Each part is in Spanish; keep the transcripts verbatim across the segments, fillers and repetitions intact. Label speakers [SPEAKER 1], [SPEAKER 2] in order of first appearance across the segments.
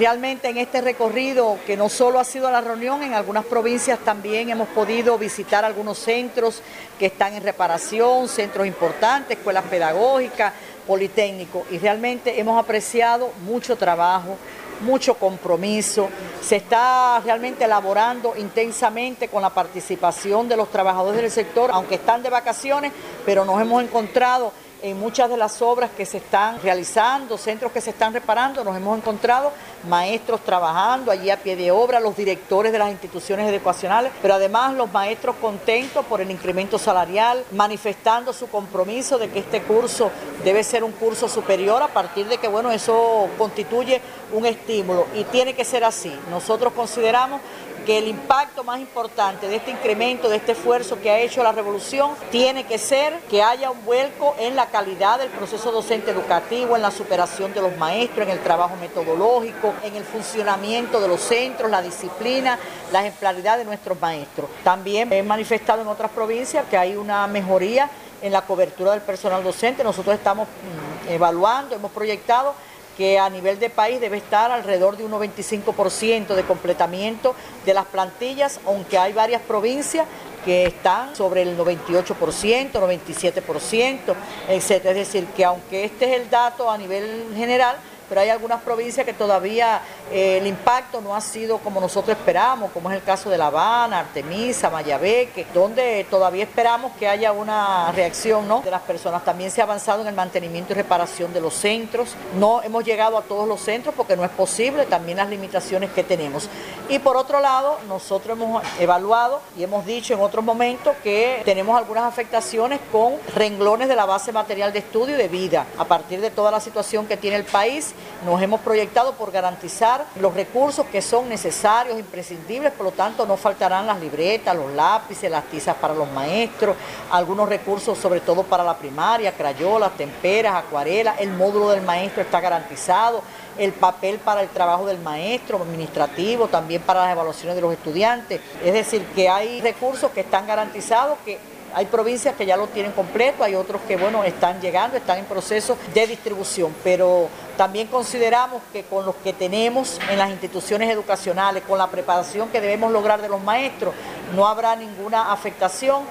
[SPEAKER 1] Realmente en este recorrido, que no solo ha sido la reunión, en algunas provincias también hemos podido visitar algunos centros que están en reparación, centros importantes, escuelas pedagógicas, politécnicos, y realmente hemos apreciado mucho trabajo, mucho compromiso. Se está realmente elaborando intensamente con la participación de los trabajadores del sector, aunque están de vacaciones, pero nos hemos encontrado en muchas de las obras que se están realizando, centros que se están reparando, nos hemos encontrado maestros trabajando allí a pie de obra, los directores de las instituciones educacionales, pero además los maestros contentos por el incremento salarial, manifestando su compromiso de que este curso debe ser un curso superior, a partir de que, bueno, eso constituye un estímulo y tiene que ser así. Nosotros consideramos que el impacto más importante de este incremento, de este esfuerzo que ha hecho la revolución, tiene que ser que haya un vuelco en la calidad del proceso docente educativo, en la superación de los maestros, en el trabajo metodológico, en el funcionamiento de los centros, la disciplina, la ejemplaridad de nuestros maestros. También he manifestado en otras provincias que hay una mejoría en la cobertura del personal docente. Nosotros estamos mm, evaluando, hemos proyectado que a nivel de país debe estar alrededor de un noventa y cinco por ciento de completamiento de las plantillas, aunque hay varias provincias que están sobre el noventa y ocho por ciento, noventa y siete por ciento, etcétera. Es decir, que aunque este es el dato a nivel general, pero hay algunas provincias que todavía eh, el impacto no ha sido como nosotros esperamos, como es el caso de La Habana, Artemisa, Mayabeque, donde todavía esperamos que haya una reacción, ¿no?, de las personas. También se ha avanzado en el mantenimiento y reparación de los centros. No hemos llegado a todos los centros porque no es posible, también las limitaciones que tenemos. Y por otro lado, nosotros hemos evaluado y hemos dicho en otros momentos que tenemos algunas afectaciones con renglones de la base material de estudio y de vida. A partir de toda la situación que tiene el país, nos hemos proyectado por garantizar los recursos que son necesarios, imprescindibles, por lo tanto no faltarán las libretas, los lápices, las tizas para los maestros, algunos recursos sobre todo para la primaria, crayolas, temperas, acuarelas, el módulo del maestro está garantizado, el papel para el trabajo del maestro, administrativo, también para las evaluaciones de los estudiantes. Es decir, que hay recursos que están garantizados, que hay provincias que ya lo tienen completo, hay otros que, bueno, están llegando, están en proceso de distribución, pero también consideramos que con los que tenemos en las instituciones educacionales, con la preparación que debemos lograr de los maestros, no habrá ninguna afectación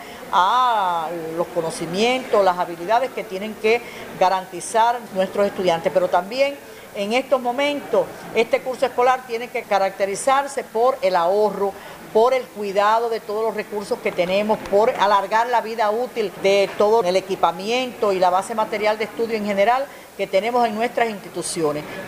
[SPEAKER 1] a los conocimientos, las habilidades que tienen que garantizar nuestros estudiantes. Pero también en estos momentos este curso escolar tiene que caracterizarse por el ahorro, por el cuidado de todos los recursos que tenemos, por alargar la vida útil de todo el equipamiento y la base material de estudio en general que tenemos en nuestras instituciones.